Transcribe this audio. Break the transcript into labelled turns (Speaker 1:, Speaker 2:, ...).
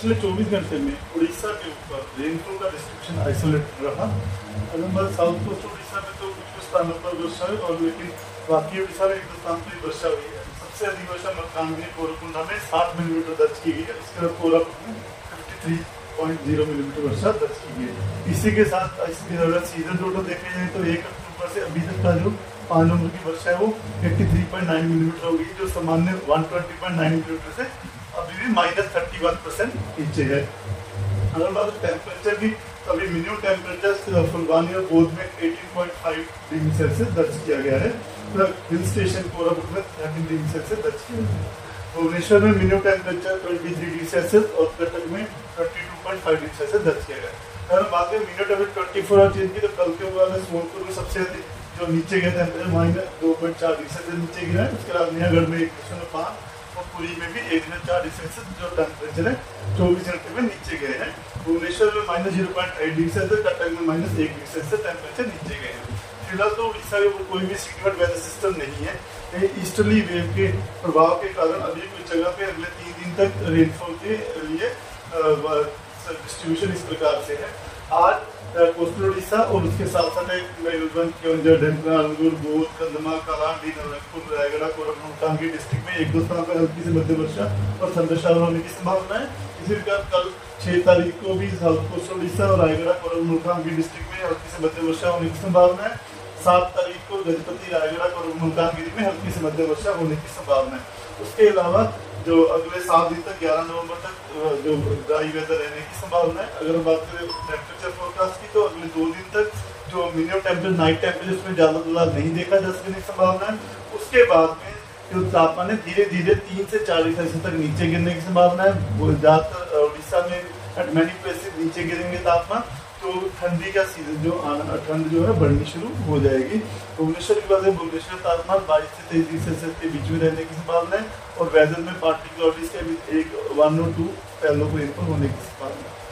Speaker 1: पिछले 24 घंटे में उड़ीसा के ऊपर रेनफॉल का डिस्ट्रीब्यूशन आइसोलेटेड रहा। अगर साउथ कोस्ट उड़ीसा में तो कुछ स्थानों पर वर्षा हुई, और लेकिन बाकी उड़ीसा में एक दो स्थान पर वर्षा हुई है। सबसे अधिक वर्षा मलकानगिरी कोरकुंडा में 60 मिलीमीटर दर्ज की गई है। उसके बाद कोरापुट में 53.0 मिलीमीटर वर्षा दर्ज की गई है। इसी के साथ अगर सीजन टोटल देखे जाए तो 1 अक्टूबर से अभी तक का जो 5 नवंबर की वर्षा है वो 83.9 मिलीमीटर होगी, जो सामान्य 120.9 मिलीमीटर से अभी भी -31% नीचे है। अगर बात टेम्परेचर की, तो अभी मिनिमम टेम्परेचर फुलवानी और बौद्ध में 18.5 डिग्री सेल्सियस दर्ज किया गया है। हिल स्टेशन कोरापुट में 13 डिग्री सेल्सियस दर्ज किया गया है। भुवनेश्वर में मिनिमम टेम्परेचर 23 डिग्री सेल्सियस और कटक में 32.5 डिग्री सेल्सियस दर्ज किया गया है। अगर बात करें मिनट अभी 24 आवर चेंज की, तो कल के मुकाबले सोनपुर में सबसे अधिक जो नीचे गया टेम्परेचर -2.4 डिग्री सेल्सियस नीचे गिरा है। उसके बाद नियागढ़ में 1.5 और पुरी में भी 1.4 डिग्री सेल्सियस जो टेम्परेचर है 24 घंटे में नीचे गए हैं। भुवनेश्वर में -0.8 डिग्री सेल्सियस, कटक में -1 डिग्री सेल्सियस टेम्परेचर नीचे गए हैं। फिलहाल तो उड़ीसा के ऊपर कोई भी सिग्निफिकेंट वेदर सिस्टम नहीं है। ईस्टर्ली वेव के प्रभाव के कारण अभी कुछ जगह पे अगले 3 दिन तक रेनफॉल के लिए डिस्ट्रीब्यूशन इस प्रकार से है। आज कोस्टल उड़ीसा और उसके साथ साथ मयूरभंज, केवंझर, ढेंकानाल, अनुगुल, बौद्ध, कंधमाल, कलाहांडी, नवरंगपुर, रायगढ़, कोरबा, कांकेर डिस्ट्रिक्ट में 1-2 स्थानों पर हल्की से मध्यम वर्षा और थंडरशावर होने की संभावना है। इसी प्रकार कल 6 तारीख को भी साउथ कोस्टल उड़ीसा और रायगढ़, कोरबा, कांकेर डिस्ट्रिक्ट में हल्की से मध्यम वर्षा होने की संभावना है। 7 तारीख को गजपति, रायगढ़ और मुल्तानगिरी में हल्की से मध्यम वर्षा होने की संभावना है। उसके अलावा जो अगले 7 दिन तक 11 नवंबर तक जो ड्राई वेदर रहने की संभावना है। अगर बात करें टेम्परेचर फोरकास्ट की, तो अगले 2 दिन तक जो मिनिमम टेम्परेचर नाइट टेम्परेचर उसमें ज़्यादा बदलाव नहीं देखा जा सकने की संभावना है। उसके बाद में जो तापमान है धीरे धीरे 3 से 4 डिग्री सेल्सियस तक नीचे गिरने की संभावना है। वो ज़्यादातर उड़ीसा में एट मैनी प्लेसेस नीचे गिरेंगे तापमान, तो ठंडी का सीजन जो आना, ठंड जो है बढ़नी शुरू हो जाएगी। भुवनेश्वर की बात है, भुवनेश्वर तापमान 22 से 23 डिग्री सेल्सियस के बीच में रहने की संभावना है, और वेदर में पार्टिकुलरिटीज के 1 और 2 पहलों को होने की संभावना है।